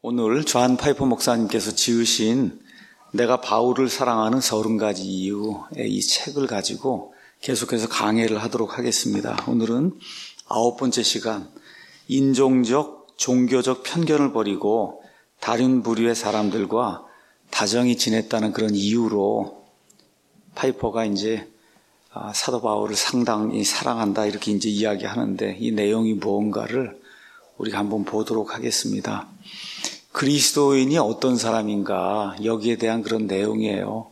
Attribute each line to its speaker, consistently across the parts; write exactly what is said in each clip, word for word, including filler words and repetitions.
Speaker 1: 오늘 존 파이퍼 목사님께서 지으신 내가 바울을 사랑하는 서른 가지 이유의 이 책을 가지고 계속해서 강해를 하도록 하겠습니다. 오늘은 아홉 번째 시간, 인종적, 종교적 편견을 버리고 다른 부류의 사람들과 다정히 지냈다는 그런 이유로 파이퍼가 이제 사도 바울을 상당히 사랑한다 이렇게 이제 이야기하는데, 이 내용이 무언가를 우리가 한번 보도록 하겠습니다. 그리스도인이 어떤 사람인가, 여기에 대한 그런 내용이에요.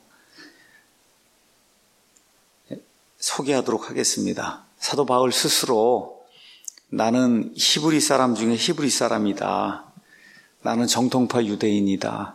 Speaker 1: 소개하도록 하겠습니다. 사도 바울 스스로 나는 히브리 사람 중에 히브리 사람이다. 나는 정통파 유대인이다.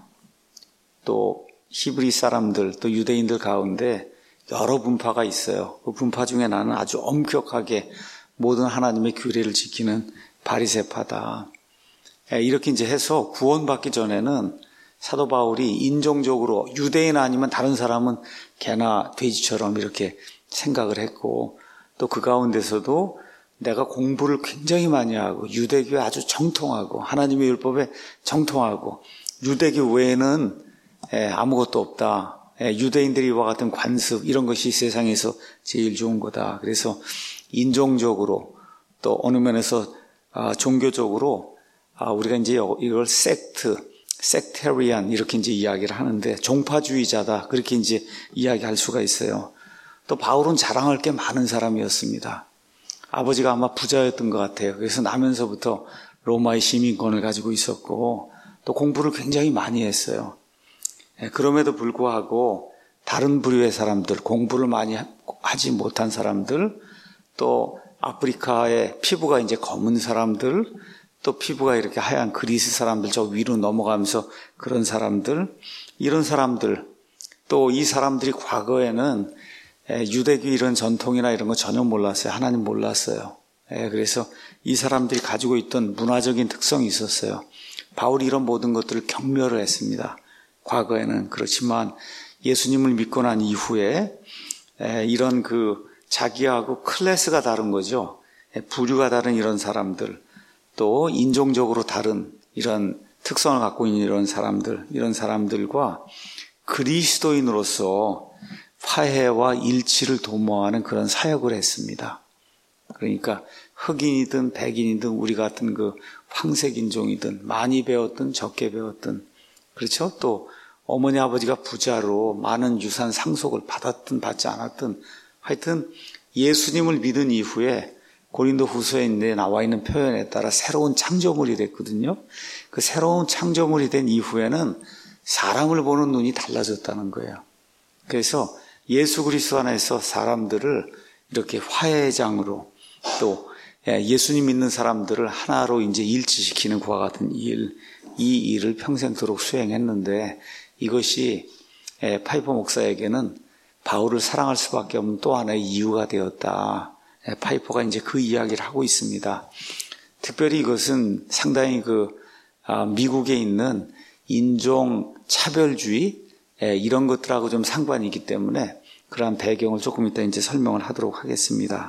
Speaker 1: 또 히브리 사람들, 또 유대인들 가운데 여러 분파가 있어요. 그 분파 중에 나는 아주 엄격하게 모든 하나님의 규례를 지키는 바리새파다. 이렇게 이제 해서 구원받기 전에는 사도 바울이 인종적으로 유대인 아니면 다른 사람은 개나 돼지처럼 이렇게 생각을 했고, 또 그 가운데서도 내가 공부를 굉장히 많이 하고 유대교에 아주 정통하고 하나님의 율법에 정통하고 유대교 외에는 아무것도 없다. 유대인들이 이와 같은 관습 이런 것이 세상에서 제일 좋은 거다. 그래서 인종적으로 또 어느 면에서 종교적으로 우리가 이제 이걸 섹트, 섹테리안 이렇게 이제 이야기를 하는데, 종파주의자다 그렇게 이제 이야기할 수가 있어요. 또 바울은 자랑할 게 많은 사람이었습니다. 아버지가 아마 부자였던 것 같아요. 그래서 나면서부터 로마의 시민권을 가지고 있었고, 또 공부를 굉장히 많이 했어요. 그럼에도 불구하고 다른 부류의 사람들, 공부를 많이 하지 못한 사람들, 또 아프리카의 피부가 이제 검은 사람들, 또 피부가 이렇게 하얀 그리스 사람들, 저 위로 넘어가면서 그런 사람들, 이런 사람들, 또 이 사람들이 과거에는 유대교 이런 전통이나 이런 거 전혀 몰랐어요. 하나님 몰랐어요. 그래서 이 사람들이 가지고 있던 문화적인 특성이 있었어요. 바울이 이런 모든 것들을 경멸을 했습니다. 과거에는. 그렇지만 예수님을 믿고 난 이후에 이런 그 자기하고 클래스가 다른 거죠. 부류가 다른 이런 사람들, 또 인종적으로 다른 이런 특성을 갖고 있는 이런 사람들, 이런 사람들과 그리스도인으로서 화해와 일치를 도모하는 그런 사역을 했습니다. 그러니까 흑인이든 백인이든 우리 같은 그 황색인종이든 많이 배웠든 적게 배웠든, 그렇죠? 또 어머니 아버지가 부자로 많은 유산 상속을 받았든 받지 않았든, 하여튼 예수님을 믿은 이후에 고린도 후서에 나와 있는 표현에 따라 새로운 창조물이 됐거든요. 그 새로운 창조물이 된 이후에는 사람을 보는 눈이 달라졌다는 거예요. 그래서 예수 그리스도 안에서 사람들을 이렇게 화해장으로, 또 예수님 믿는 사람들을 하나로 이제 일치시키는 그와 같은 일, 이 일을 평생도록 수행했는데, 이것이 파이퍼 목사에게는 바울을 사랑할 수밖에 없는 또 하나의 이유가 되었다. 파이퍼가 이제 그 이야기를 하고 있습니다. 특별히 이것은 상당히 그 미국에 있는 인종 차별주의 이런 것들하고 좀 상관이 있기 때문에 그러한 배경을 조금 이따 이제 설명을 하도록 하겠습니다.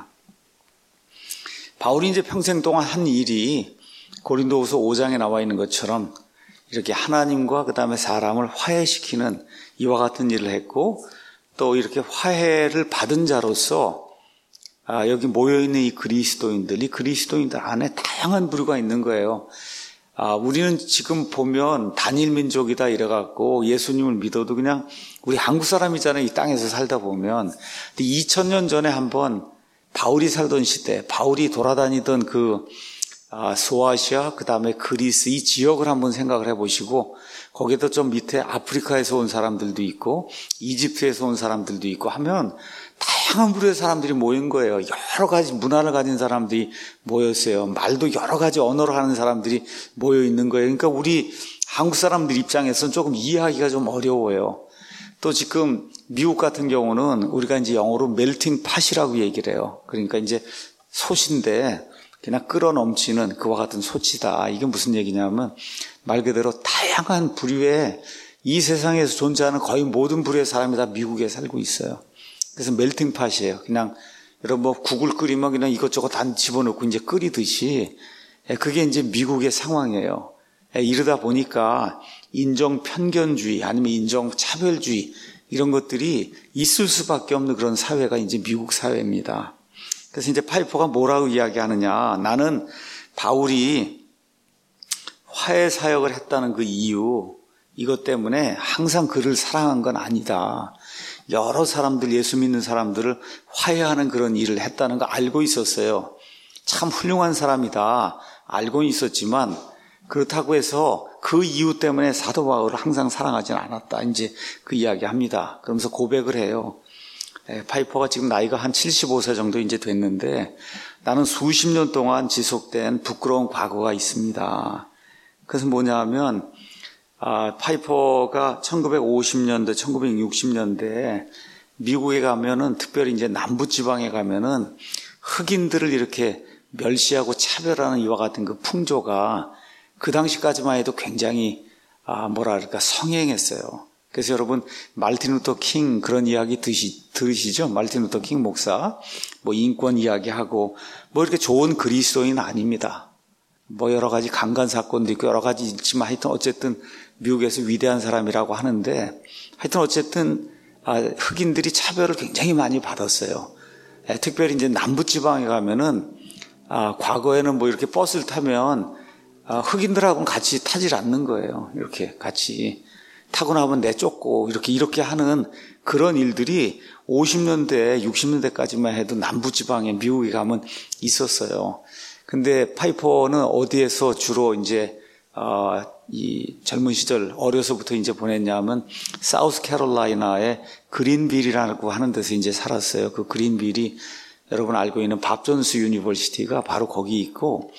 Speaker 1: 바울이 이제 평생 동안 한 일이 고린도후서 오 장에 나와 있는 것처럼 이렇게 하나님과 그 다음에 사람을 화해시키는 이와 같은 일을 했고, 또 이렇게 화해를 받은 자로서 아, 여기 모여있는 이 그리스도인들, 이 그리스도인들 안에 다양한 부류가 있는 거예요. 아, 우리는 지금 보면 단일 민족이다 이래갖고 예수님을 믿어도 그냥 우리 한국 사람이잖아요. 이 땅에서 살다 보면. 근데 이천 년 전에 한번 바울이 살던 시대, 바울이 돌아다니던 그 아, 소아시아, 그 다음에 그리스 이 지역을 한번 생각을 해보시고, 거기에도 좀 밑에 아프리카에서 온 사람들도 있고 이집트에서 온 사람들도 있고 하면 다양한 부류의 사람들이 모인 거예요. 여러 가지 문화를 가진 사람들이 모였어요. 말도 여러 가지 언어를 하는 사람들이 모여 있는 거예요. 그러니까 우리 한국 사람들 입장에서는 조금 이해하기가 좀 어려워요. 또 지금 미국 같은 경우는 우리가 이제 영어로 멜팅 팟이라고 얘기를 해요. 그러니까 이제 솥인데 그냥 끌어 넘치는 그와 같은 솥이다. 이게 무슨 얘기냐면 말 그대로 다양한 부류의 이 세상에서 존재하는 거의 모든 부류의 사람이 다 미국에 살고 있어요. 그래서 멜팅 팟이에요. 그냥 여러분 뭐 국을 끓이면 그냥 이것저것 다 집어넣고 이제 끓이듯이, 그게 이제 미국의 상황이에요. 이러다 보니까 인종 편견주의 아니면 인종 차별주의 이런 것들이 있을 수밖에 없는 그런 사회가 이제 미국 사회입니다. 그래서 이제 파이퍼가 뭐라고 이야기하느냐. 나는 바울이 화해 사역을 했다는 그 이유, 이것 때문에 항상 그를 사랑한 건 아니다. 여러 사람들, 예수 믿는 사람들을 화해하는 그런 일을 했다는 거 알고 있었어요. 참 훌륭한 사람이다. 알고는 있었지만 그렇다고 해서 그 이유 때문에 사도 바울을 항상 사랑하지는 않았다. 이제 그 이야기 합니다. 그러면서 고백을 해요. 파이퍼가 지금 나이가 한 칠십오 세 정도 이제 됐는데 나는 수십 년 동안 지속된 부끄러운 과거가 있습니다. 그래서 뭐냐 하면 아, 파이퍼가 천구백오십 년대, 천구백육십 년대에 미국에 가면은 특별히 이제 남부지방에 가면은 흑인들을 이렇게 멸시하고 차별하는 이와 같은 그 풍조가 그 당시까지만 해도 굉장히 아, 뭐랄까 성행했어요. 그래서 여러분 말틴 루터 킹 그런 이야기 드시, 들으시죠? 말틴 루터 킹 목사 뭐 인권 이야기하고 뭐 이렇게 좋은 그리스도인은 아닙니다. 뭐 여러 가지 강간 사건도 있고 여러 가지 있지만 하여튼 어쨌든 미국에서 위대한 사람이라고 하는데 하여튼 어쨌든 아, 흑인들이 차별을 굉장히 많이 받았어요. 예, 특별히 이제 남부지방에 가면은 아, 과거에는 뭐 이렇게 버스를 타면 아, 흑인들하고는 같이 타질 않는 거예요. 이렇게 같이 타고 나면 내쫓고 이렇게 이렇게 하는 그런 일들이 오십 년대, 육십 년대까지만 해도 남부지방에 미국에 가면 있었어요. 근데 파이퍼는 어디에서 주로 이제 어, 이 젊은 시절 어려서부터 이제 보냈냐면 사우스 캐롤라이나의 그린빌이라고 하는 데서 이제 살았어요. 그 그린빌이 여러분 알고 있는 밥 존스 유니버시티가 바로 거기 있고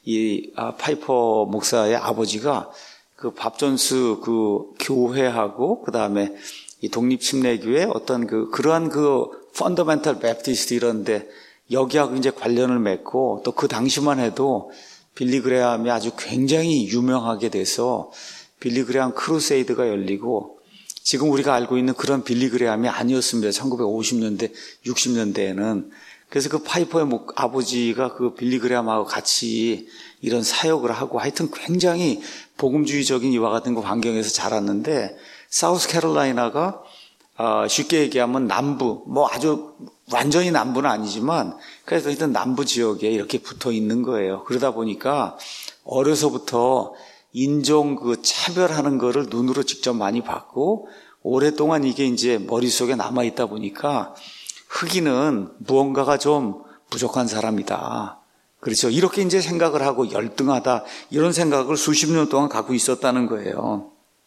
Speaker 1: 이 아, 파이퍼 목사의 아버지가 그 밥 존스 그 교회하고 그 다음에 이 독립침례교회 어떤 그 그러한 그 펀더멘탈 베프티스트 이런데 여기하고 이제 관련을 맺고 또 그 당시만 해도 빌리 그레함이 아주 굉장히 유명하게 돼서 빌리 그레함 크루세이드가 열리고 지금 우리가 알고 있는 그런 빌리 그레함이 아니었습니다. 천구백오십 년대, 육십 년대에는. 그래서 그 파이퍼의 아버지가 그 빌리 그레함하고 같이 이런 사역을 하고 하여튼 굉장히 복음주의적인 이와 같은 그 환경에서 자랐는데 사우스 캐롤라이나가 어, 쉽게 얘기하면 남부, 뭐 아주 완전히 남부는 아니지만 그래서 하여튼 남부 지역에 이렇게 붙어 있는 거예요. 그러다 보니까 어려서부터 인종 그 차별하는 거를 눈으로 직접 많이 봤고 오랫동안 이게 이제 머릿속에 남아 있다 보니까 흑인은 무언가가 좀 부족한 사람이다. 그렇죠. 이렇게 이제 생각을 하고 열등하다 이런 생각을 수십 년 동안 갖고 있었다는 거예요.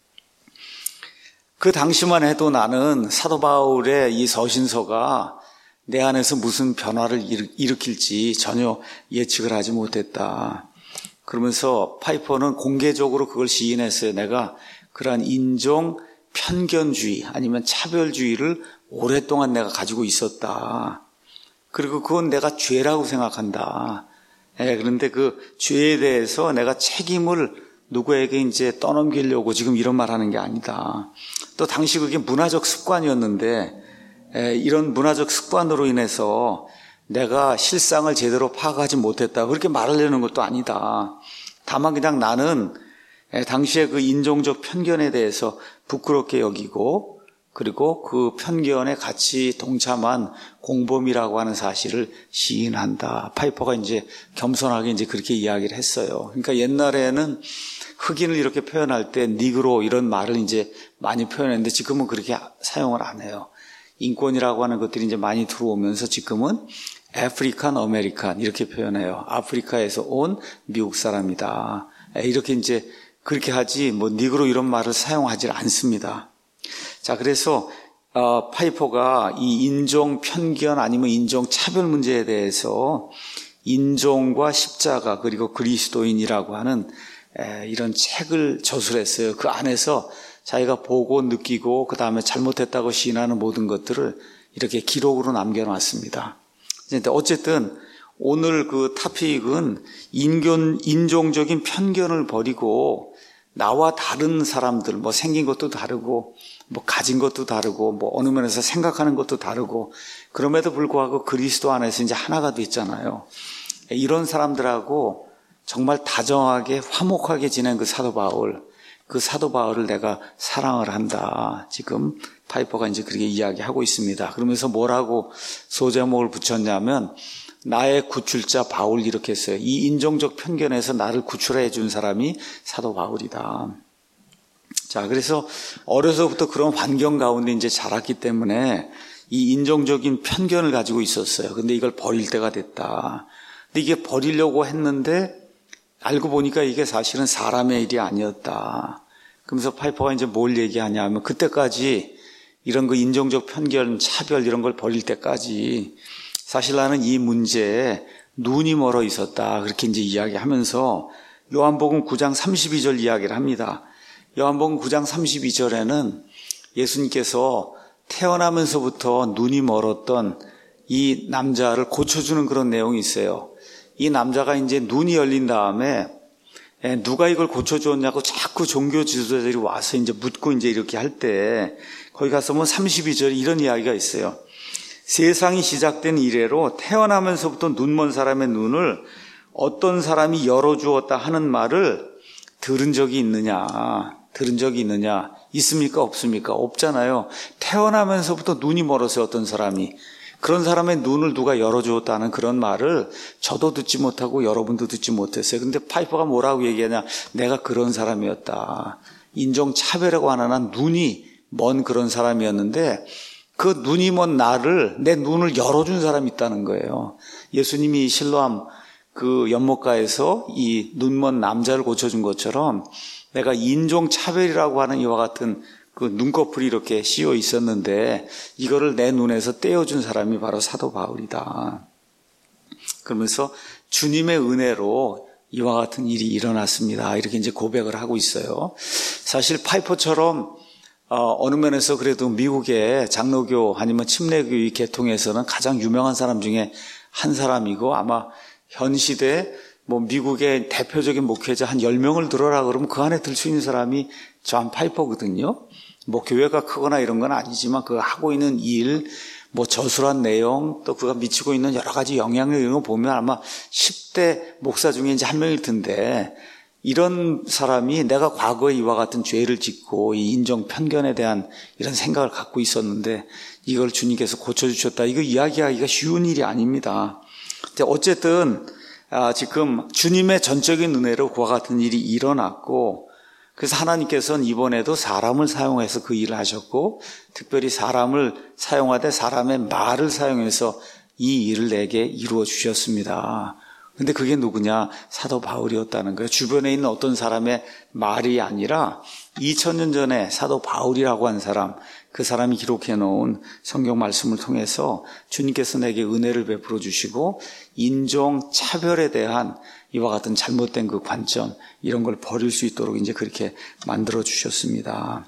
Speaker 1: 그 당시만 해도 나는 사도 바울의 이 서신서가 내 안에서 무슨 변화를 일으킬지 전혀 예측을 하지 못했다. 그러면서 파이퍼는 공개적으로 그걸 시인했어요. 내가 그러한 인종 편견주의 아니면 차별주의를 오랫동안 내가 가지고 있었다. 그리고 그건 내가 죄라고 생각한다. 예, 그런데 그 죄에 대해서 내가 책임을 누구에게 이제 떠넘기려고 지금 이런 말 하는 게 아니다. 또 당시 그게 문화적 습관이었는데 에, 이런 문화적 습관으로 인해서 내가 실상을 제대로 파악하지 못했다. 그렇게 말하려는 것도 아니다. 다만 그냥 나는 에, 당시에 그 인종적 편견에 대해서 부끄럽게 여기고 그리고 그 편견에 같이 동참한 공범이라고 하는 사실을 시인한다. 파이퍼가 이제 겸손하게 이제 그렇게 이야기를 했어요. 그러니까 옛날에는 흑인을 이렇게 표현할 때 니그로 이런 말을 이제 많이 표현했는데 지금은 그렇게 사용을 안 해요. 인권이라고 하는 것들이 이제 많이 들어오면서 지금은 아프리칸 아메리칸 이렇게 표현해요. 아프리카에서 온 미국 사람이다. 이렇게 이제 그렇게 하지 뭐 니그로 이런 말을 사용하지 않습니다. 자, 그래서 어, 파이퍼가 이 인종 편견 아니면 인종 차별 문제에 대해서 인종과 십자가 그리고 그리스도인이라고 하는 에, 이런 책을 저술했어요. 그 안에서 자기가 보고 느끼고 그 다음에 잘못했다고 시인하는 모든 것들을 이렇게 기록으로 남겨놨습니다. 어쨌든 오늘 그 토픽은 인견, 인종적인 편견을 버리고 나와 다른 사람들, 뭐 생긴 것도 다르고 뭐 가진 것도 다르고 뭐 어느 면에서 생각하는 것도 다르고 그럼에도 불구하고 그리스도 안에서 이제 하나가 됐잖아요. 이런 사람들하고 정말 다정하게 화목하게 지낸 그 사도 바울, 그 사도 바울을 내가 사랑을 한다. 지금 파이퍼가 이제 그렇게 이야기하고 있습니다. 그러면서 뭐라고 소제목을 붙였냐면 나의 구출자 바울 이렇게 했어요. 이 인종적 편견에서 나를 구출해 준 사람이 사도 바울이다. 자, 그래서 어려서부터 그런 환경 가운데 이제 자랐기 때문에 이 인종적인 편견을 가지고 있었어요. 근데 이걸 버릴 때가 됐다. 근데 이게 버리려고 했는데 알고 보니까 이게 사실은 사람의 일이 아니었다. 그러면서 파이퍼가 이제 뭘 얘기하냐 하면 그때까지 이런 그 인종적 편견, 차별 이런 걸 버릴 때까지 사실 나는 이 문제에 눈이 멀어 있었다. 그렇게 이제 이야기하면서 요한복음 구 장 삼십이 절 이야기를 합니다. 요한복음 구 장 삼십이 절에는 예수님께서 태어나면서부터 눈이 멀었던 이 남자를 고쳐주는 그런 내용이 있어요. 이 남자가 이제 눈이 열린 다음에 누가 이걸 고쳐주었냐고 자꾸 종교 지도자들이 와서 이제 묻고 이제 이렇게 할 때 거기 가서 보면 삼십이 절에 이런 이야기가 있어요. 세상이 시작된 이래로 태어나면서부터 눈먼 사람의 눈을 어떤 사람이 열어주었다 하는 말을 들은 적이 있느냐? 들은 적이 있느냐? 있습니까? 없습니까? 없잖아요. 태어나면서부터 눈이 멀었어요. 어떤 사람이. 그런 사람의 눈을 누가 열어주었다는 그런 말을 저도 듣지 못하고 여러분도 듣지 못했어요. 근데 파이퍼가 뭐라고 얘기하냐? 내가 그런 사람이었다. 인종차별이라고 하는 한 눈이 먼 그런 사람이었는데 그 눈이 먼 나를, 내 눈을 열어준 사람이 있다는 거예요. 예수님이 실로암 그 연못가에서 이 눈먼 남자를 고쳐준 것처럼 내가 인종차별이라고 하는 이와 같은 그 눈꺼풀이 이렇게 씌어 있었는데 이거를 내 눈에서 떼어준 사람이 바로 사도 바울이다. 그러면서 주님의 은혜로 이와 같은 일이 일어났습니다. 이렇게 이제 고백을 하고 있어요. 사실 파이퍼처럼 어, 어느 면에서 그래도 미국의 장로교 아니면 침례교의 계통에서는 가장 유명한 사람 중에 한 사람이고 아마 현 시대 뭐 미국의 대표적인 목회자 한 열 명을 들어라 그러면 그 안에 들 수 있는 사람이 존 파이퍼거든요. 뭐 교회가 크거나 이런 건 아니지만 그 하고 있는 일, 뭐 저술한 내용, 또 그가 미치고 있는 여러 가지 영향력 이런 거 보면 아마 십 대 목사 중에 이제 한 명일 텐데 이런 사람이 내가 과거에 이와 같은 죄를 짓고 이 인종 편견에 대한 이런 생각을 갖고 있었는데 이걸 주님께서 고쳐주셨다. 이거 이야기하기가 쉬운 일이 아닙니다. 어쨌든 아, 지금 주님의 전적인 은혜로 그와 같은 일이 일어났고 그래서 하나님께서는 이번에도 사람을 사용해서 그 일을 하셨고 특별히 사람을 사용하되 사람의 말을 사용해서 이 일을 내게 이루어 주셨습니다. 근데 그게 누구냐? 사도 바울이었다는 거예요. 주변에 있는 어떤 사람의 말이 아니라 이천 년 전에 사도 바울이라고 한 사람, 그 사람이 기록해 놓은 성경 말씀을 통해서 주님께서 내게 은혜를 베풀어 주시고 인종 차별에 대한 이와 같은 잘못된 그 관점 이런 걸 버릴 수 있도록 이제 그렇게 만들어 주셨습니다.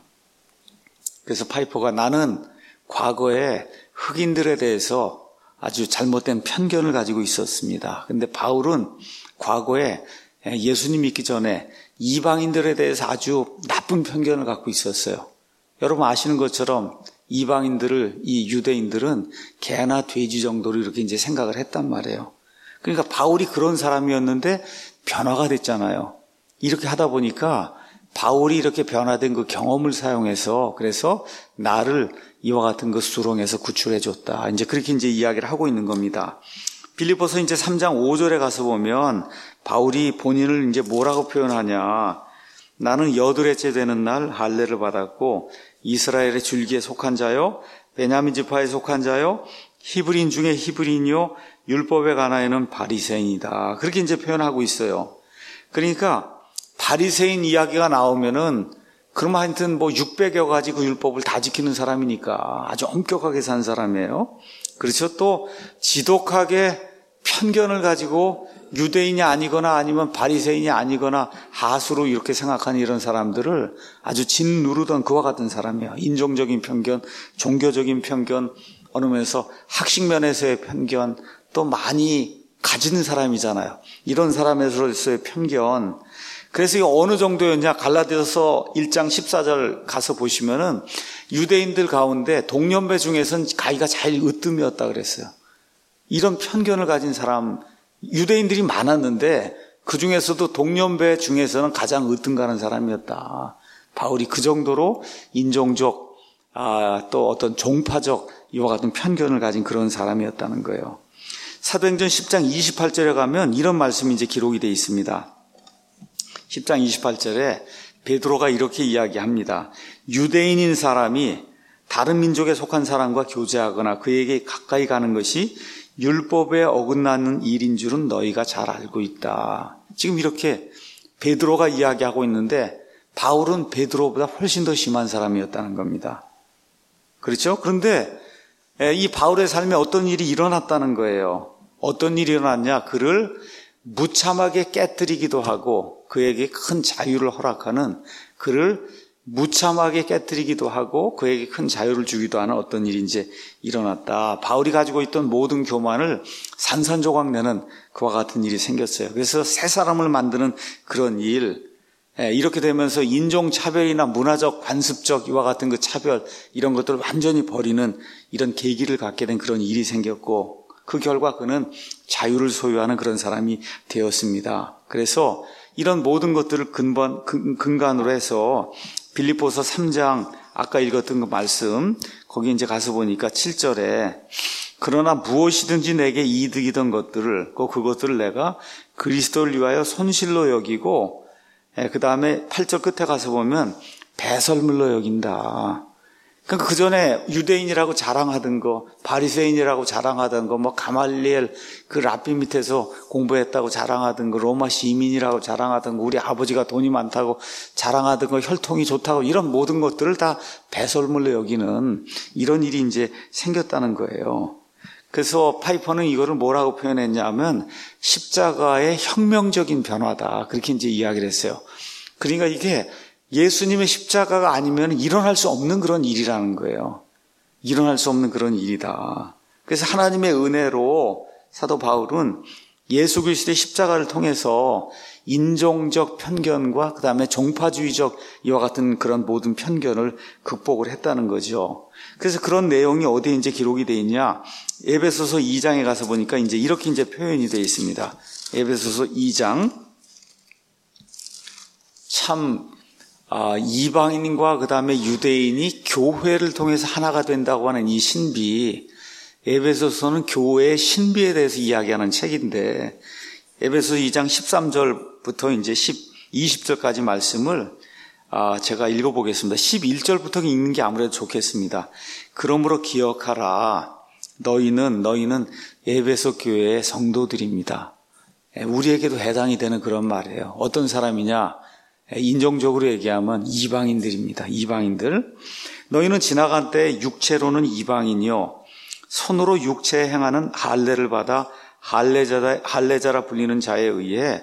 Speaker 1: 그래서 파이퍼가 나는 과거에 흑인들에 대해서 아주 잘못된 편견을 가지고 있었습니다. 근데 바울은 과거에 예수님 믿기 전에 이방인들에 대해서 아주 나쁜 편견을 갖고 있었어요. 여러분 아시는 것처럼 이방인들을, 이 유대인들은 개나 돼지 정도로 이렇게 이제 생각을 했단 말이에요. 그러니까 바울이 그런 사람이었는데 변화가 됐잖아요. 이렇게 하다 보니까 바울이 이렇게 변화된 그 경험을 사용해서 그래서 나를 이와 같은 그 수렁에서 구출해 줬다. 이제 그렇게 이제 이야기를 하고 있는 겁니다. 빌립보서 이제 삼 장 오 절에 가서 보면 바울이 본인을 이제 뭐라고 표현하냐. 나는 여드레째 되는 날 할례를 받았고 이스라엘의 줄기에 속한 자요, 베냐민 지파에 속한 자요, 히브리인 중에 히브리인이요, 율법에 관하여는 바리새인이다. 그렇게 이제 표현하고 있어요. 그러니까 바리새인 이야기가 나오면은 그러면 하여튼 뭐 육백여 가지 그 율법을 다 지키는 사람이니까 아주 엄격하게 산 사람이에요. 그렇죠. 또 지독하게 편견을 가지고 유대인이 아니거나 아니면 바리새인이 아니거나 하수로 이렇게 생각하는 이런 사람들을 아주 짓누르던 그와 같은 사람이에요. 인종적인 편견, 종교적인 편견, 어느 면에서 학식 면에서의 편견 또 많이 가지는 사람이잖아요. 이런 사람에서의 편견. 그래서 이게 어느 정도였냐? 갈라디아서 일 장 십사 절 가서 보시면은 유대인들 가운데 동년배 중에서는 가기가 제일 으뜸이었다 그랬어요. 이런 편견을 가진 사람, 유대인들이 많았는데 그 중에서도 동년배 중에서는 가장 으뜸가는 사람이었다. 바울이 그 정도로 인종적, 아, 또 어떤 종파적 이와 같은 편견을 가진 그런 사람이었다는 거예요. 사도행전 십 장 이십팔 절에 가면 이런 말씀이 이제 기록이 되어 있습니다. 십 장 이십팔 절에 베드로가 이렇게 이야기합니다. 유대인인 사람이 다른 민족에 속한 사람과 교제하거나 그에게 가까이 가는 것이 율법에 어긋나는 일인 줄은 너희가 잘 알고 있다. 지금 이렇게 베드로가 이야기하고 있는데 바울은 베드로보다 훨씬 더 심한 사람이었다는 겁니다. 그렇죠? 그런데 이 바울의 삶에 어떤 일이 일어났다는 거예요. 어떤 일이 일어났냐? 그를 무참하게 깨뜨리기도 하고 그에게 큰 자유를 허락하는, 그를 무참하게 깨뜨리기도 하고 그에게 큰 자유를 주기도 하는 어떤 일이 이제 일어났다. 바울이 가지고 있던 모든 교만을 산산조각 내는 그와 같은 일이 생겼어요. 그래서 새 사람을 만드는 그런 일, 이렇게 되면서 인종차별이나 문화적, 관습적 이와 같은 그 차별, 이런 것들을 완전히 버리는 이런 계기를 갖게 된 그런 일이 생겼고, 그 결과 그는 자유를 소유하는 그런 사람이 되었습니다. 그래서 이런 모든 것들을 근본, 근간으로 해서 빌립보서 삼 장 아까 읽었던 그 말씀, 거기 이제 가서 보니까 칠 절에 그러나 무엇이든지 내게 이득이던 것들을, 그것들을 내가 그리스도를 위하여 손실로 여기고, 그 다음에 팔 절 끝에 가서 보면 배설물로 여긴다. 그러니까 그 전에 유대인이라고 자랑하던 거, 바리새인이라고 자랑하던 거, 뭐 가말리엘 그 랍비 밑에서 공부했다고 자랑하던 거, 로마 시민이라고 자랑하던 거, 우리 아버지가 돈이 많다고 자랑하던 거, 혈통이 좋다고, 이런 모든 것들을 다 배설물로 여기는 이런 일이 이제 생겼다는 거예요. 그래서 파이퍼는 이거를 뭐라고 표현했냐면 십자가의 혁명적인 변화다, 그렇게 이제 이야기를 했어요. 그러니까 이게 예수님의 십자가가 아니면 일어날 수 없는 그런 일이라는 거예요. 일어날 수 없는 그런 일이다. 그래서 하나님의 은혜로 사도 바울은 예수 그리스도의 십자가를 통해서 인종적 편견과 그 다음에 종파주의적 이와 같은 그런 모든 편견을 극복을 했다는 거죠. 그래서 그런 내용이 어디에 이제 기록이 되어 있냐? 에베소서 이 장에 가서 보니까 이제 이렇게 이제 표현이 되어 있습니다. 에베소서 이 장. 참, 아, 이방인과 그 다음에 유대인이 교회를 통해서 하나가 된다고 하는 이 신비, 에베소서는 교회의 신비에 대해서 이야기하는 책인데, 에베소서 이 장 십삼 절부터 이제 이십 절까지 말씀을 아, 제가 읽어보겠습니다. 십일 절부터 읽는 게 아무래도 좋겠습니다. 그러므로 기억하라. 너희는, 너희는 에베소 교회의 성도들입니다. 우리에게도 해당이 되는 그런 말이에요. 어떤 사람이냐? 인종적으로 얘기하면 이방인들입니다. 이방인들. 너희는 지나간 때 육체로는 이방인이요 손으로 육체에 행하는 할례를 받아 할례자다, 할례자라 불리는 자에 의해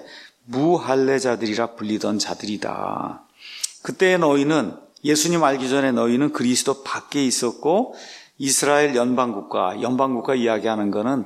Speaker 1: 무할례자들이라 불리던 자들이다. 그때 너희는, 예수님 알기 전에 너희는 그리스도 밖에 있었고 이스라엘 연방국가, 연방국가 이야기하는 거는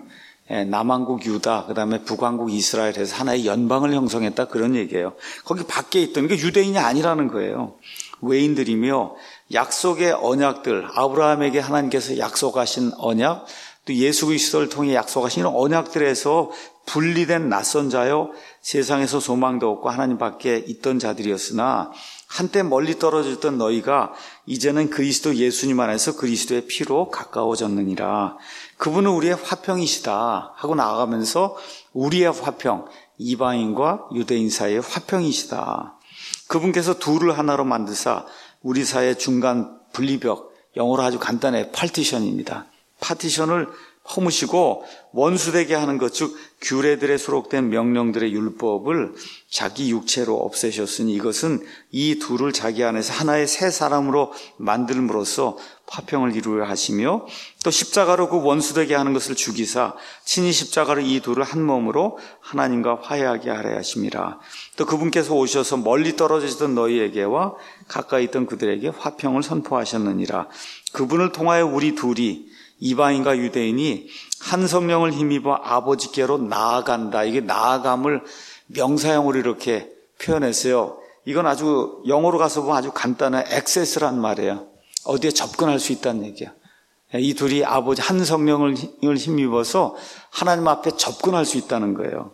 Speaker 1: 남왕국 유다, 그 다음에 북왕국 이스라엘에서 하나의 연방을 형성했다, 그런 얘기예요. 거기 밖에 있던 게 유대인이 아니라는 거예요. 외인들이며 약속의 언약들, 아브라함에게 하나님께서 약속하신 언약, 또 예수 그리스도를 통해 약속하신 언약들에서 분리된 낯선 자요, 세상에서 소망도 없고 하나님 밖에 있던 자들이었으나 한때 멀리 떨어졌던 너희가 이제는 그리스도 예수님 안에서 그리스도의 피로 가까워졌느니라. 그분은 우리의 화평이시다 하고 나아가면서 우리의 화평, 이방인과 유대인 사이의 화평이시다. 그분께서 둘을 하나로 만드사 우리 사이의 중간 분리벽, 영어로 아주 간단해 파티션입니다. 파티션을 허무시고 원수되게 하는 것, 즉 규례들에 수록된 명령들의 율법을 자기 육체로 없애셨으니 이것은 이 둘을 자기 안에서 하나의 새 사람으로 만들므로써 화평을 이루려 하시며, 또 십자가로 그 원수되게 하는 것을 죽이사 친히 십자가로 이 둘을 한 몸으로 하나님과 화해하게 하려 하심이라. 또 그분께서 오셔서 멀리 떨어져 있던 너희에게와 가까이 있던 그들에게 화평을 선포하셨느니라. 그분을 통하여 우리 둘이, 이방인과 유대인이 한 성령을 힘입어 아버지께로 나아간다. 이게 나아감을 명사형으로 이렇게 표현했어요. 이건 아주 영어로 가서 보면 아주 간단한 액세스란 말이에요. 어디에 접근할 수 있다는 얘기야. 이 둘이 아버지 한 성령을 힘입어서 하나님 앞에 접근할 수 있다는 거예요.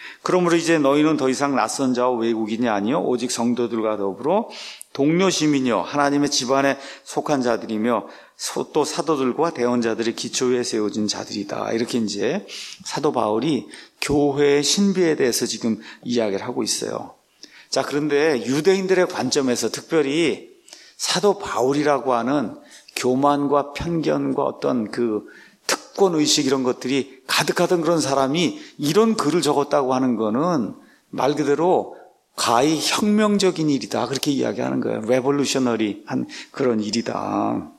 Speaker 1: 그러므로 이제 너희는 더 이상 낯선 자와 외국인이 아니요 오직 성도들과 더불어 동료 시민이요 하나님의 집안에 속한 자들이며 또 사도들과 대언자들의 기초 위에 세워진 자들이다. 이렇게 이제 사도 바울이 교회의 신비에 대해서 지금 이야기를 하고 있어요. 자, 그런데 유대인들의 관점에서 특별히 사도 바울이라고 하는 교만과 편견과 어떤 그 특권 의식 이런 것들이 가득하던 그런 사람이 이런 글을 적었다고 하는 거는 말 그대로 가히 혁명적인 일이다. 그렇게 이야기하는 거예요. 레볼루셔너리한 그런 일이다.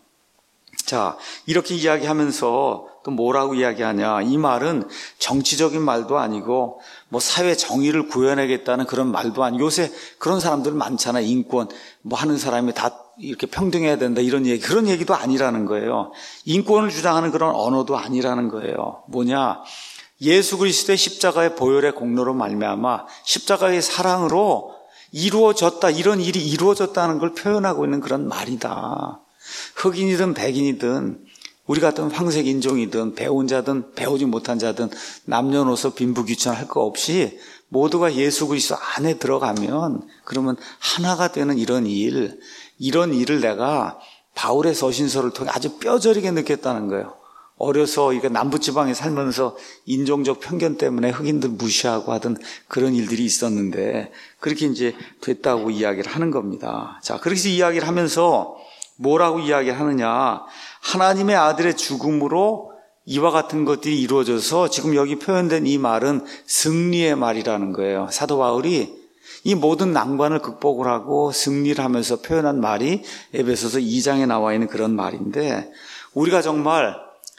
Speaker 1: 자, 이렇게 이야기하면서 또 뭐라고 이야기하냐. 이 말은 정치적인 말도 아니고 뭐 사회 정의를 구현하겠다는 그런 말도 아니고 요새 그런 사람들 많잖아. 인권 뭐 하는 사람이 다 이렇게 평등해야 된다 이런 얘기 그런 얘기도 아니라는 거예요. 인권을 주장하는 그런 언어도 아니라는 거예요. 뭐냐? 예수 그리스도의 십자가의 보혈의 공로로 말미암아 십자가의 사랑으로 이루어졌다 이런 일이 이루어졌다는 걸 표현하고 있는 그런 말이다. 흑인이든 백인이든 우리 같은 황색 인종이든 배운 자든 배우지 못한 자든 남녀노소 빈부귀천할 거 없이 모두가 예수 그리스도 안에 들어가면 그러면 하나가 되는 이런 일 이런 일을 내가 바울의 서신서를 통해 아주 뼈저리게 느꼈다는 거예요. 어려서 이거 남부지방에 살면서 인종적 편견 때문에 흑인들 무시하고 하던 그런 일들이 있었는데 그렇게 이제 됐다고 이야기를 하는 겁니다. 자, 그렇게 이야기를 하면서 뭐라고 이야기하느냐. 하나님의 아들의 죽음으로 이와 같은 것들이 이루어져서 지금 여기 표현된 이 말은 승리의 말이라는 거예요. 사도 바울이 이 모든 난관을 극복을 하고 승리를 하면서 표현한 말이 에베소서 이 장에 나와 있는 그런 말인데 우리가 정말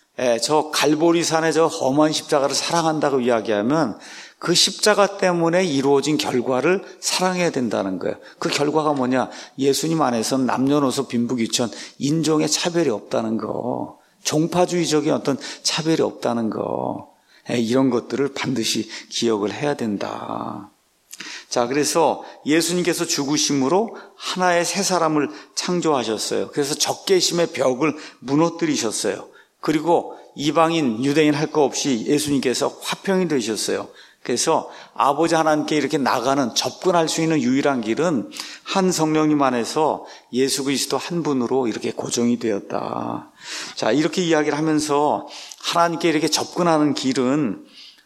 Speaker 1: 저 갈보리산의 저 험한 십자가를 사랑한다고 이야기하면 그 십자가 때문에 이루어진 결과를 사랑해야 된다는 거예요. 그 결과가 뭐냐? 예수님 안에서는 남녀노소 빈부귀천 인종의 차별이 없다는 거, 종파주의적인 어떤 차별이 없다는 거, 이런 것들을 반드시 기억을 해야 된다. 자, 그래서 예수님께서 죽으심으로 하나의 새 사람을 창조하셨어요. 그래서 적개심의 벽을 무너뜨리셨어요. 그리고 이방인, 유대인 할 거 없이 예수님께서 화평이 되셨어요. 그래서 아버지 하나님께 이렇게 나가는 접근할 수 있는 유일한 길은 한 성령님 안에서 예수 그리스도 한 분으로 이렇게 고정이 되었다. 자, 이렇게 이야기를 하면서 하나님께 이렇게 접근하는 길은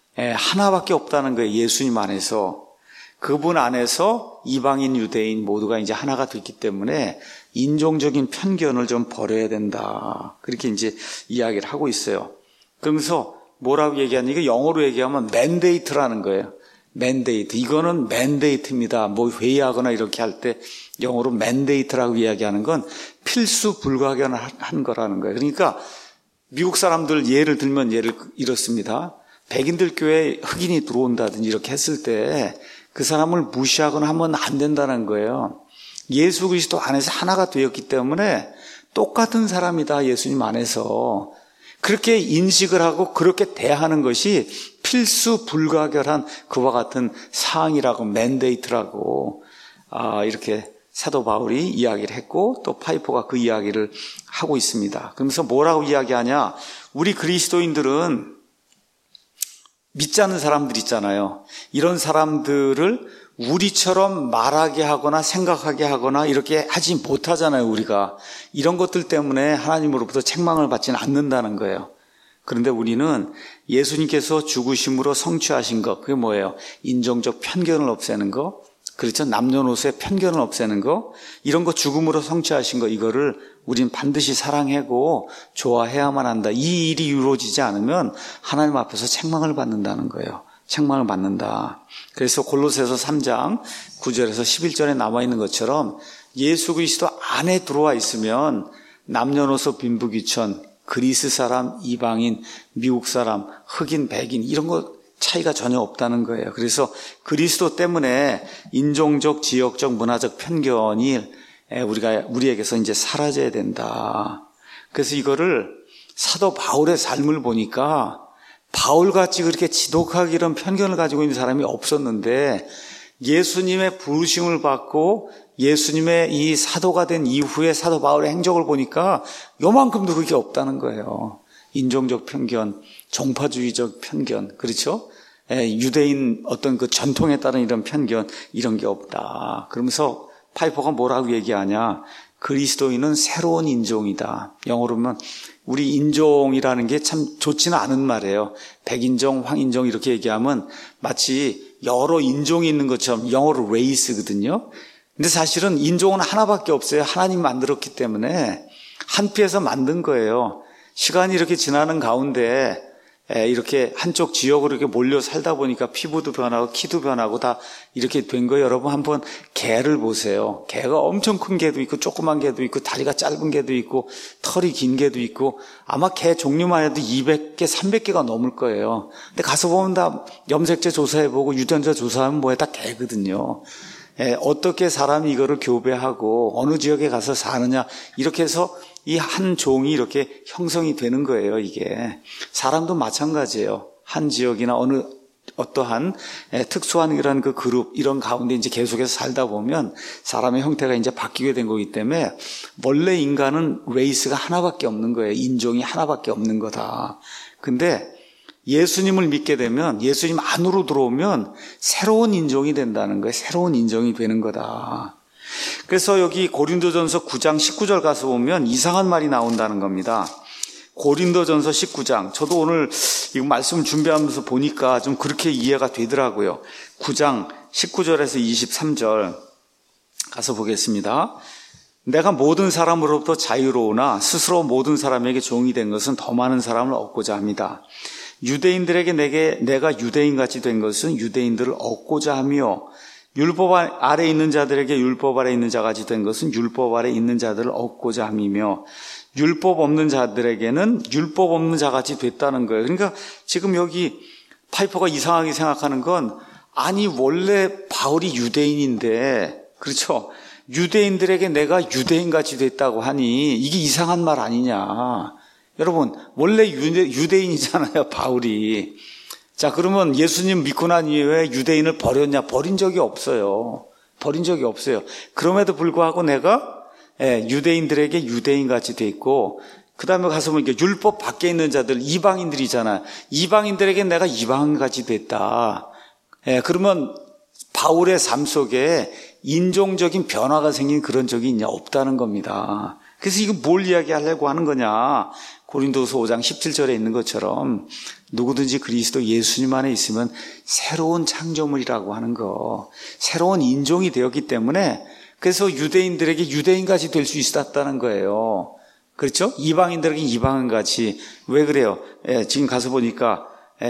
Speaker 1: 하나밖에 없다는 거예요. 예수님 안에서. 그분 안에서 이방인, 유대인 모두가 이제 하나가 됐기 때문에 인종적인 편견을 좀 버려야 된다. 그렇게 이제 이야기를 하고 있어요. 그러면서 뭐라고 얘기하냐? 이거 영어로 얘기하면 맨데이트라는 거예요. 맨데이트. 이거는 맨데이트입니다. 뭐 회의하거나 이렇게 할 때 영어로 맨데이트라고 이야기하는 건 필수 불가결한 거라는 거예요. 그러니까 미국 사람들 예를 들면 예를 이렇습니다. 백인들 교회에 흑인이 들어온다든지 이렇게 했을 때 그 사람을 무시하거나 하면 안 된다는 거예요. 예수 그리스도 안에서 하나가 되었기 때문에 똑같은 사람이다. 예수님 안에서. 그렇게 인식을 하고 그렇게 대하는 것이 필수 불가결한 그와 같은 사항이라고 맨데이트라고 아, 이렇게 사도 바울이 이야기를 했고 또 파이포가 그 이야기를 하고 있습니다. 그러면서 뭐라고 이야기하냐? 우리 그리스도인들은 믿지 않는 사람들 있잖아요. 이런 사람들을 우리처럼 말하게 하거나 생각하게 하거나 이렇게 하지 못하잖아요, 우리가. 이런 것들 때문에 하나님으로부터 책망을 받지는 않는다는 거예요. 그런데 우리는 예수님께서 죽으심으로 성취하신 것, 그게 뭐예요? 인종적 편견을 없애는 거, 그렇죠? 남녀노소의 편견을 없애는 거, 이런 거 죽음으로 성취하신 거, 이거를 우린 반드시 사랑하고 좋아해야만 한다. 이 일이 이루어지지 않으면 하나님 앞에서 책망을 받는다는 거예요. 책망을 받는다. 그래서 골로새서 삼 장 구 절에서 십일 절에 나와 있는 것처럼 예수 그리스도 안에 들어와 있으면 남녀노소 빈부귀천, 그리스 사람, 이방인, 미국 사람, 흑인, 백인 이런 거 차이가 전혀 없다는 거예요. 그래서 그리스도 때문에 인종적, 지역적, 문화적 편견이 우리가 우리에게서 이제 사라져야 된다. 그래서 이거를 사도 바울의 삶을 보니까 바울같이 그렇게 지독하게 이런 편견을 가지고 있는 사람이 없었는데 예수님의 부르심을 받고 예수님의 이 사도가 된 이후에 사도 바울의 행적을 보니까 요만큼도 그게 없다는 거예요. 인종적 편견, 종파주의적 편견, 그렇죠? 유대인 어떤 그 전통에 따른 이런 편견 이런 게 없다. 그러면서 파이퍼가 뭐라고 얘기하냐? 그리스도인은 새로운 인종이다. 영어로 보면 우리 인종이라는 게 참 좋지는 않은 말이에요. 백인종, 황인종 이렇게 얘기하면 마치 여러 인종이 있는 것처럼 영어로 레이스거든요. 근데 사실은 인종은 하나밖에 없어요. 하나님 만들었기 때문에 한 피에서 만든 거예요. 시간이 이렇게 지나는 가운데 이렇게 한쪽 지역으로 이렇게 몰려 살다 보니까 피부도 변하고 키도 변하고 다 이렇게 된 거예요. 여러분 한번 개를 보세요. 개가 엄청 큰 개도 있고 조그만 개도 있고 다리가 짧은 개도 있고 털이 긴 개도 있고 아마 개 종류만 해도 이백 개, 삼백 개가 넘을 거예요. 근데 가서 보면 다 염색체 조사해보고 유전자 조사하면 뭐야 다 개거든요. 예, 어떻게 사람이 이거를 교배하고 어느 지역에 가서 사느냐 이렇게 해서 이 한 종이 이렇게 형성이 되는 거예요. 이게 사람도 마찬가지예요. 한 지역이나 어느 어떠한 특수한 이런 그 그룹 이런 가운데 이제 계속해서 살다 보면 사람의 형태가 이제 바뀌게 된 거기 때문에 원래 인간은 레이스가 하나밖에 없는 거예요. 인종이 하나밖에 없는 거다. 근데 예수님을 믿게 되면 예수님 안으로 들어오면 새로운 인종이 된다는 거예요. 새로운 인종이 되는 거다. 그래서 여기 고린도전서 구 장 십구 절 가서 보면 이상한 말이 나온다는 겁니다. 고린도전서 십구 장. 저도 오늘 이 말씀을 준비하면서 보니까 좀 그렇게 이해가 되더라고요. 구 장 십구 절에서 이십삼 절 가서 보겠습니다. 내가 모든 사람으로부터 자유로우나 스스로 모든 사람에게 종이 된 것은 더 많은 사람을 얻고자 합니다. 유대인들에게 내게 내가 유대인같이 된 것은 유대인들을 얻고자 하며 율법 아래 있는 자들에게 율법 아래 있는 자같이 된 것은 율법 아래 있는 자들을 얻고자 함이며 율법 없는 자들에게는 율법 없는 자같이 됐다는 거예요. 그러니까 지금 여기 파이퍼가 이상하게 생각하는 건 아니 원래 바울이 유대인인데 그렇죠? 유대인들에게 내가 유대인같이 됐다고 하니 이게 이상한 말 아니냐. 여러분 원래 유대, 유대인이잖아요. 바울이. 자, 그러면 예수님 믿고 난 이후에 유대인을 버렸냐? 버린 적이 없어요. 버린 적이 없어요. 그럼에도 불구하고 내가 예, 유대인들에게 유대인같이 돼 있고 그 다음에 가서 보니까 율법 밖에 있는 자들 이방인들이잖아요. 이방인들에게 내가 이방인같이 됐다. 예, 그러면 바울의 삶 속에 인종적인 변화가 생긴 그런 적이 있냐? 없다는 겁니다. 그래서 이거 뭘 이야기하려고 하는 거냐? 고린도서 오 장 십칠 절에 있는 것처럼 누구든지 그리스도 예수님 안에 있으면 새로운 창조물이라고 하는 거. 새로운 인종이 되었기 때문에 그래서 유대인들에게 유대인같이 될 수 있었다는 거예요. 그렇죠? 이방인들에게 이방인같이. 왜 그래요? 예, 지금 가서 보니까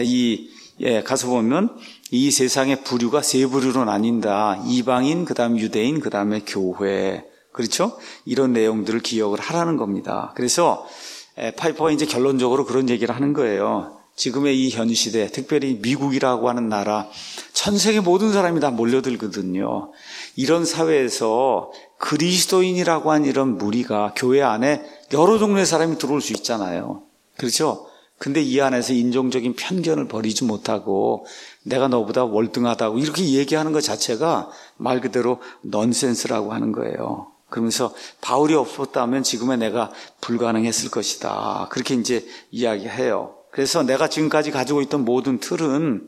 Speaker 1: 이 예, 가서 보면 이 세상의 부류가 세 부류로 나뉜다. 이방인, 그다음 유대인, 그다음에 교회. 그렇죠? 이런 내용들을 기억을 하라는 겁니다. 그래서 파이퍼가 이제 결론적으로 그런 얘기를 하는 거예요. 지금의 이 현 시대, 특별히 미국이라고 하는 나라, 전 세계 모든 사람이 다 몰려들거든요. 이런 사회에서 그리스도인이라고 하는 이런 무리가 교회 안에 여러 종류의 사람이 들어올 수 있잖아요. 그렇죠? 근데 이 안에서 인종적인 편견을 버리지 못하고 내가 너보다 월등하다고 이렇게 얘기하는 것 자체가 말 그대로 넌센스라고 하는 거예요. 그러면서 바울이 없었다면 지금의 내가 불가능했을 것이다. 그렇게 이제 이야기해요. 그래서 내가 지금까지 가지고 있던 모든 틀은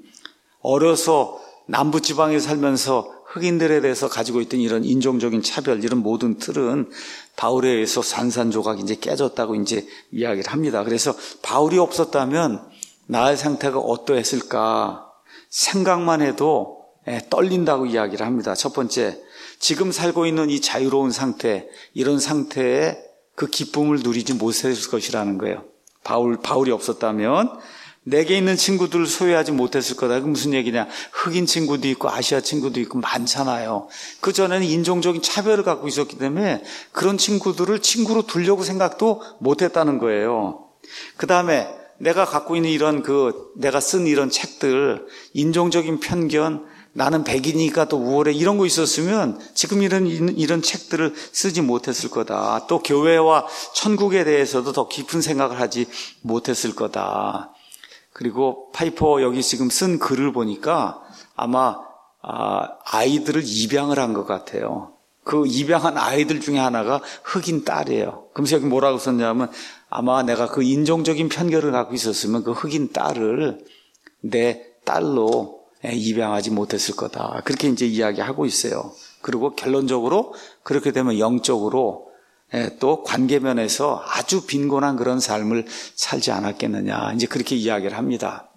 Speaker 1: 어려서 남부지방에 살면서 흑인들에 대해서 가지고 있던 이런 인종적인 차별, 이런 모든 틀은 바울에 의해서 산산조각 이제 깨졌다고 이제 이야기를 합니다. 그래서 바울이 없었다면 나의 상태가 어떠했을까 생각만 해도 떨린다고 이야기를 합니다. 첫 번째, 지금 살고 있는 이 자유로운 상태, 이런 상태에 그 기쁨을 누리지 못했을 것이라는 거예요. 바울, 바울이 없었다면 내게 있는 친구들을 소유하지 못했을 거다. 그 무슨 얘기냐? 흑인 친구도 있고 아시아 친구도 있고 많잖아요. 그 전에는 인종적인 차별을 갖고 있었기 때문에 그런 친구들을 친구로 두려고 생각도 못했다는 거예요. 그 다음에 내가 갖고 있는 이런 그 내가 쓴 이런 책들, 인종적인 편견, 나는 백인이니까 또 우월해 이런 거 있었으면 지금 이런 이런 책들을 쓰지 못했을 거다. 또 교회와 천국에 대해서도 더 깊은 생각을 하지 못했을 거다. 그리고 파이퍼 여기 지금 쓴 글을 보니까 아마 아이들을 입양을 한 것 같아요. 그 입양한 아이들 중에 하나가 흑인 딸이에요. 그래서 여기 뭐라고 썼냐면 아마 내가 그 인종적인 편견을 갖고 있었으면 그 흑인 딸을 내 딸로 입양하지 못했을 거다. 그렇게 이제 이야기하고 있어요. 그리고 결론적으로 그렇게 되면 영적으로 또 관계면에서 아주 빈곤한 그런 삶을 살지 않았겠느냐. 이제 그렇게 이야기를 합니다.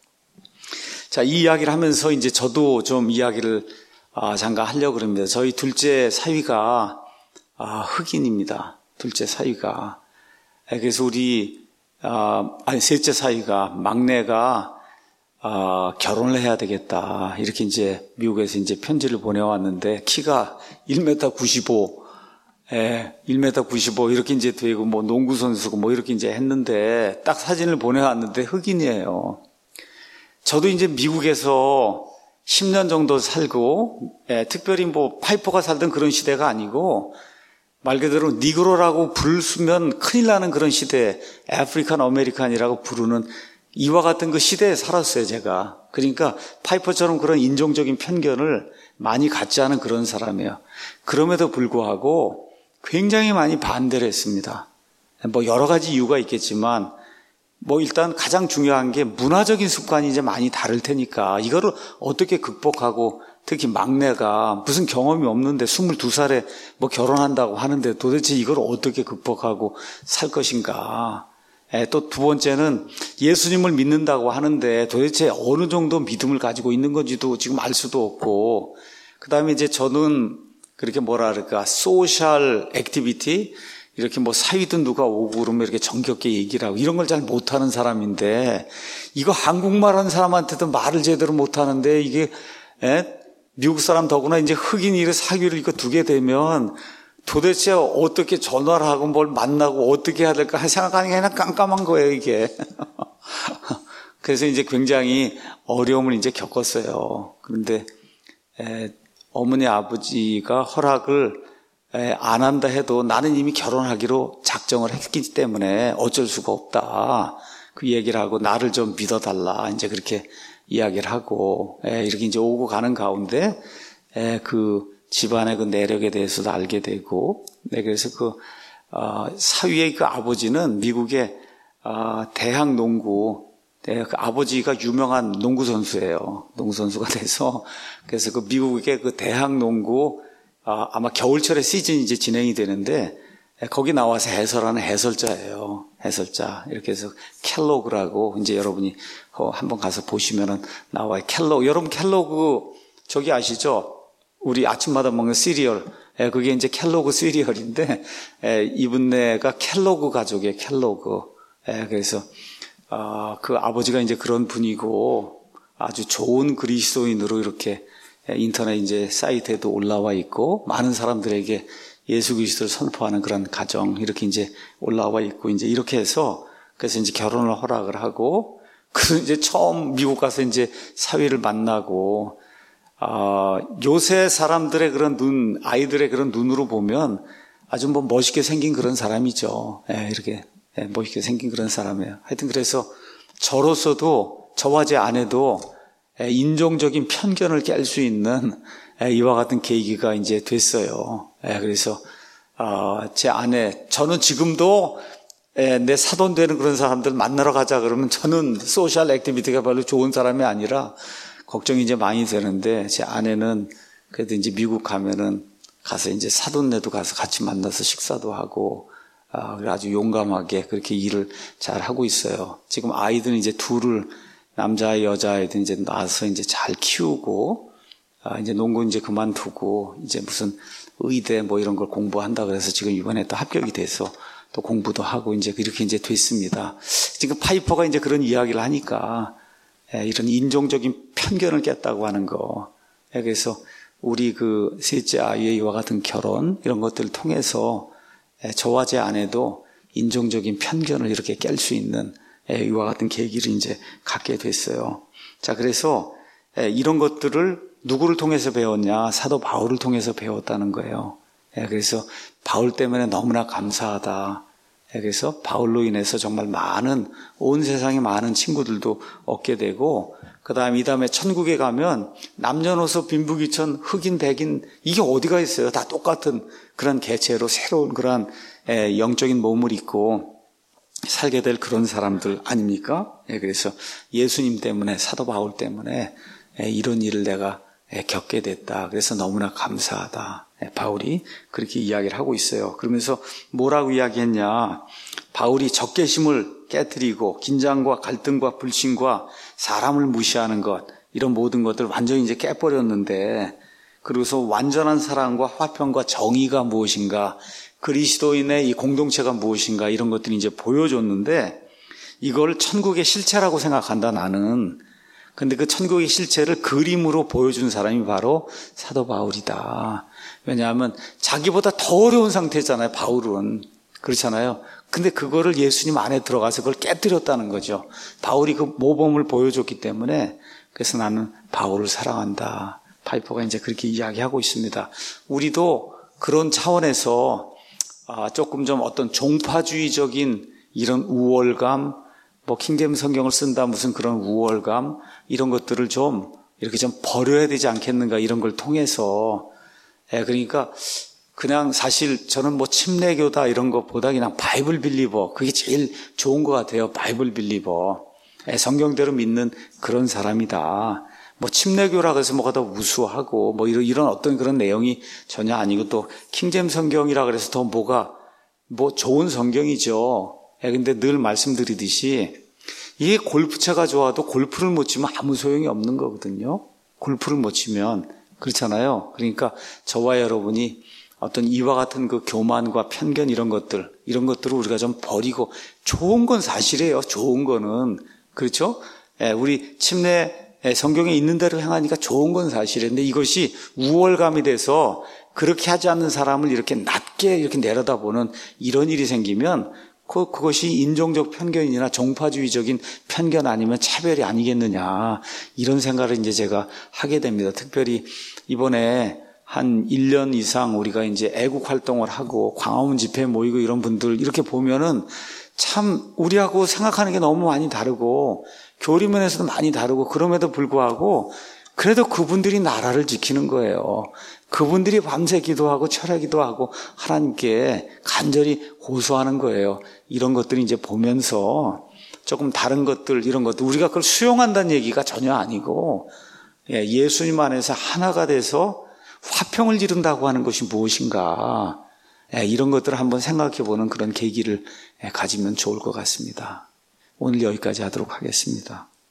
Speaker 1: 자, 이 이야기를 하면서 이제 저도 좀 이야기를 아, 잠깐 하려고 그럽니다. 저희 둘째 사위가 아, 흑인입니다. 둘째 사위가. 그래서 우리 아, 아니 셋째 사위가 막내가 아, 결혼을 해야 되겠다. 이렇게 이제 미국에서 이제 편지를 보내왔는데 키가 일 미터 구십오, 예, 일 미터 구십오 이렇게 이제 되고 뭐 농구 선수고 뭐 이렇게 이제 했는데 딱 사진을 보내왔는데 흑인이에요. 저도 이제 미국에서 십 년 정도 살고, 예, 특별히 뭐 파이퍼가 살던 그런 시대가 아니고 말 그대로 니그로라고 부르면 큰일 나는 그런 시대, 아프리칸 아메리칸이라고 부르는 이와 같은 그 시대에 살았어요, 제가. 그러니까 파이퍼처럼 그런 인종적인 편견을 많이 갖지 않은 그런 사람이에요. 그럼에도 불구하고 굉장히 많이 반대를 했습니다. 뭐 여러 가지 이유가 있겠지만 뭐 일단 가장 중요한 게 문화적인 습관이 이제 많이 다를 테니까 이거를 어떻게 극복하고, 특히 막내가 무슨 경험이 없는데 스물두 살에 뭐 결혼한다고 하는데 도대체 이걸 어떻게 극복하고 살 것인가. 또 두 번째는 예수님을 믿는다고 하는데 도대체 어느 정도 믿음을 가지고 있는 건지도 지금 알 수도 없고, 그 다음에 이제 저는 그렇게 뭐라 그럴까, 소셜 액티비티, 이렇게 뭐 사위든 누가 오고 그러면 이렇게 정겹게 얘기를 하고 이런 걸 잘 못하는 사람인데, 이거 한국말 하는 사람한테도 말을 제대로 못하는데 이게, 에? 미국 사람 더구나 이제 흑인이 사귀를 이거 두게 되면 도대체 어떻게 전화를 하고 뭘 만나고 어떻게 해야 될까 생각하는 게 그냥 깜깜한 거예요, 이게. 그래서 이제 굉장히 어려움을 이제 겪었어요. 그런데, 에, 어머니 아버지가 허락을 에, 안 한다 해도 나는 이미 결혼하기로 작정을 했기 때문에 어쩔 수가 없다. 그 얘기를 하고 나를 좀 믿어달라. 이제 그렇게 이야기를 하고, 에, 이렇게 이제 오고 가는 가운데, 에, 그 집안의 그 내력에 대해서도 알게 되고, 네, 그래서 그, 어, 사위의 그 아버지는 미국의, 어, 대학 농구, 네, 그 아버지가 유명한 농구 선수예요. 농구 선수가 돼서, 그래서 그 미국의 그 대학 농구, 아, 아마 겨울철에 시즌이 이제 진행이 되는데 거기 나와서 해설하는 해설자예요. 해설자. 이렇게 해서 켈로그라고, 이제 여러분이 한번 가서 보시면은 나와요. 켈로그. 여러분 켈로그 저기 아시죠? 우리 아침마다 먹는 시리얼. 예, 그게 이제 켈로그 시리얼인데, 예, 이분네가 켈로그 가족이에요. 켈로그. 예, 그래서 아, 그 아버지가 이제 그런 분이고 아주 좋은 그리스도인으로 이렇게 인터넷 이제 사이트에도 올라와 있고, 많은 사람들에게 예수 그리스도를 선포하는 그런 가정 이렇게 이제 올라와 있고, 이제 이렇게 해서 그래서 이제 결혼을 허락을 하고, 그 이제 처음 미국 가서 이제 사위를 만나고, 아, 요새 사람들의 그런 눈, 아이들의 그런 눈으로 보면 아주 뭐 멋있게 생긴 그런 사람이죠. 예, 이렇게 예, 멋있게 생긴 그런 사람이에요. 하여튼 그래서 저로서도, 저와 제 아내도 인종적인 편견을 깰 수 있는 이와 같은 계기가 이제 됐어요. 그래서 제 아내, 저는 지금도 내 사돈 되는 그런 사람들 만나러 가자 그러면 저는 소셜 액티비티가 별로 좋은 사람이 아니라 걱정이 이제 많이 되는데, 제 아내는 그래도 이제 미국 가면은 가서 이제 사돈네도 가서 같이 만나서 식사도 하고, 아주 용감하게 그렇게 일을 잘 하고 있어요. 지금 아이들은 이제 둘을, 남자아이, 여자아이들 이제 낳아서 이제 잘 키우고, 아, 이제 농구 이제 그만두고, 이제 무슨 의대 뭐 이런 걸 공부한다 그래서 지금 이번에 또 합격이 돼서 또 공부도 하고 이제 이렇게 이제 됐습니다. 지금 파이퍼가 이제 그런 이야기를 하니까, 예, 이런 인종적인 편견을 깼다고 하는 거. 예, 그래서 우리 그 셋째 아이의 이와 같은 결혼, 이런 것들을 통해서 예, 저와 제 아내도 인종적인 편견을 이렇게 깰 수 있는 이와 같은 계기를 이제 갖게 됐어요. 자, 그래서 이런 것들을 누구를 통해서 배웠냐? 사도 바울을 통해서 배웠다는 거예요. 그래서 바울 때문에 너무나 감사하다. 그래서 바울로 인해서 정말 많은, 온 세상에 많은 친구들도 얻게 되고, 그 다음 이 다음에 천국에 가면 남녀노소 빈부귀천 흑인 백인 이게 어디가 있어요? 다 똑같은 그런 개체로 새로운 그런 영적인 몸을 입고, 살게 될 그런 사람들 아닙니까? 예, 그래서 예수님 때문에, 사도 바울 때문에 예, 이런 일을 내가 예, 겪게 됐다. 그래서 너무나 감사하다. 예, 바울이 그렇게 이야기를 하고 있어요. 그러면서 뭐라고 이야기했냐? 바울이 적개심을 깨뜨리고 긴장과 갈등과 불신과 사람을 무시하는 것, 이런 모든 것들 완전히 이제 깨버렸는데, 그리고서 완전한 사랑과 화평과 정의가 무엇인가, 그리스도인의 이 공동체가 무엇인가, 이런 것들이 이제 보여줬는데, 이걸 천국의 실체라고 생각한다, 나는. 근데 그 천국의 실체를 그림으로 보여준 사람이 바로 사도 바울이다. 왜냐하면 자기보다 더 어려운 상태잖아요, 바울은. 그렇잖아요. 근데 그거를 예수님 안에 들어가서 그걸 깨뜨렸다는 거죠. 바울이 그 모범을 보여줬기 때문에, 그래서 나는 바울을 사랑한다. 파이퍼가 이제 그렇게 이야기하고 있습니다. 우리도 그런 차원에서 조금 좀 어떤 종파주의적인 이런 우월감, 뭐 킹제임 성경을 쓴다 무슨 그런 우월감, 이런 것들을 좀 이렇게 좀 버려야 되지 않겠는가, 이런 걸 통해서. 예, 그러니까 그냥 사실 저는 뭐 침례교다 이런 것보다 그냥 바이블 빌리버, 그게 제일 좋은 것 같아요. 바이블 빌리버. 예, 성경대로 믿는 그런 사람이다. 뭐 침례교라고 해서 뭐가 더 우수하고 뭐 이런, 이런 어떤 그런 내용이 전혀 아니고, 또 킹제임 성경이라 그래서 더 뭐가 뭐 좋은 성경이죠. 예, 근데 늘 말씀드리듯이 이게 골프채가 좋아도 골프를 못 치면 아무 소용이 없는 거거든요. 골프를 못 치면. 그렇잖아요. 그러니까 저와 여러분이 어떤 이와 같은 그 교만과 편견 이런 것들, 이런 것들을 우리가 좀 버리고, 좋은 건 사실이에요. 좋은 거는. 그렇죠? 예, 우리 침례 성경에 있는 대로 행하니까 좋은 건 사실인데, 이것이 우월감이 돼서 그렇게 하지 않는 사람을 이렇게 낮게 이렇게 내려다보는 이런 일이 생기면 그, 그것이 인종적 편견이나 종파주의적인 편견 아니면 차별이 아니겠느냐, 이런 생각을 이제 제가 하게 됩니다. 특별히 이번에 한 일 년 이상 우리가 이제 애국 활동을 하고 광화문 집회에 모이고 이런 분들 이렇게 보면은 참 우리하고 생각하는 게 너무 많이 다르고 교리면에서도 많이 다르고, 그럼에도 불구하고 그래도 그분들이 나라를 지키는 거예요. 그분들이 밤새 기도하고 철야기도 하고 하나님께 간절히 호소하는 거예요. 이런 것들이 이제 보면서 조금 다른 것들, 이런 것들 우리가 그걸 수용한다는 얘기가 전혀 아니고, 예수님 안에서 하나가 돼서 화평을 이룬다고 하는 것이 무엇인가, 이런 것들을 한번 생각해 보는 그런 계기를 가지면 좋을 것 같습니다. 오늘 여기까지 하도록 하겠습니다.